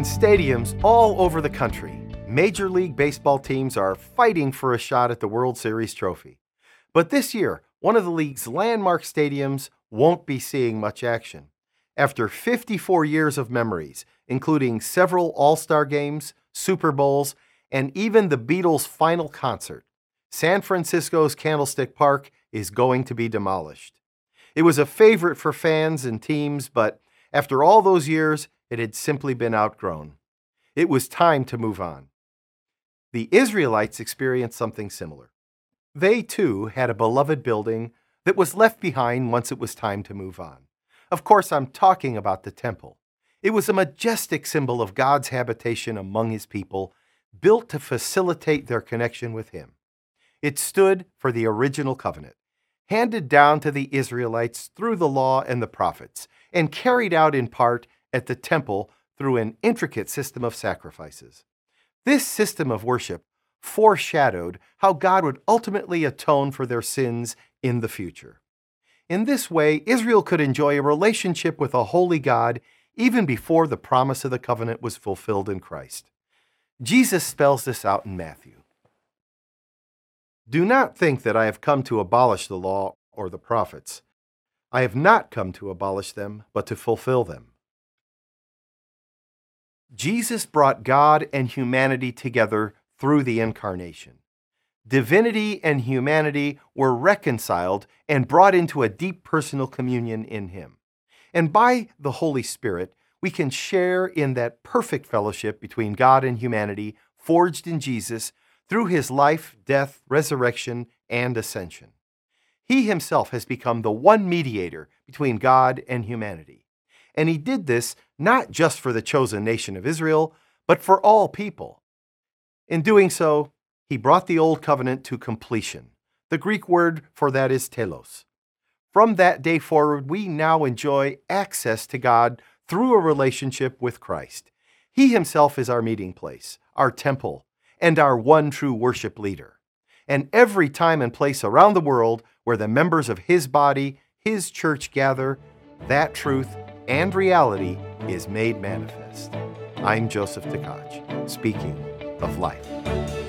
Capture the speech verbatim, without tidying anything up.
In stadiums all over the country, Major League Baseball teams are fighting for a shot at the World Series trophy. But this year, one of the league's landmark stadiums won't be seeing much action. After fifty-four years of memories, including several All-Star games, Super Bowls, and even the Beatles' final concert, San Francisco's Candlestick Park is going to be demolished. It was a favorite for fans and teams, but after all those years, it had simply been outgrown. It was time to move on. The Israelites experienced something similar. They, too, had a beloved building that was left behind once it was time to move on. Of course, I'm talking about the temple. It was a majestic symbol of God's habitation among His people, built to facilitate their connection with Him. It stood for the original covenant, handed down to the Israelites through the law and the prophets, and carried out in part at the temple through an intricate system of sacrifices. This system of worship foreshadowed how God would ultimately atone for their sins in the future. In this way, Israel could enjoy a relationship with a holy God even before the promise of the covenant was fulfilled in Christ. Jesus spells this out in Matthew. Do not think that I have come to abolish the law or the prophets. I have not come to abolish them, but to fulfill them. Jesus brought God and humanity together through the incarnation. Divinity and humanity were reconciled and brought into a deep personal communion in Him. And by the Holy Spirit, we can share in that perfect fellowship between God and humanity forged in Jesus through His life, death, resurrection, and ascension. He Himself has become the one mediator between God and humanity. And He did this not just for the chosen nation of Israel, but for all people. In doing so, He brought the Old Covenant to completion. The Greek word for that is telos. From that day forward, we now enjoy access to God through a relationship with Christ. He Himself is our meeting place, our temple, and our one true worship leader. And every time and place around the world where the members of His body, His church gather, that truth and reality is made manifest. I'm Joseph Tkach, speaking of life.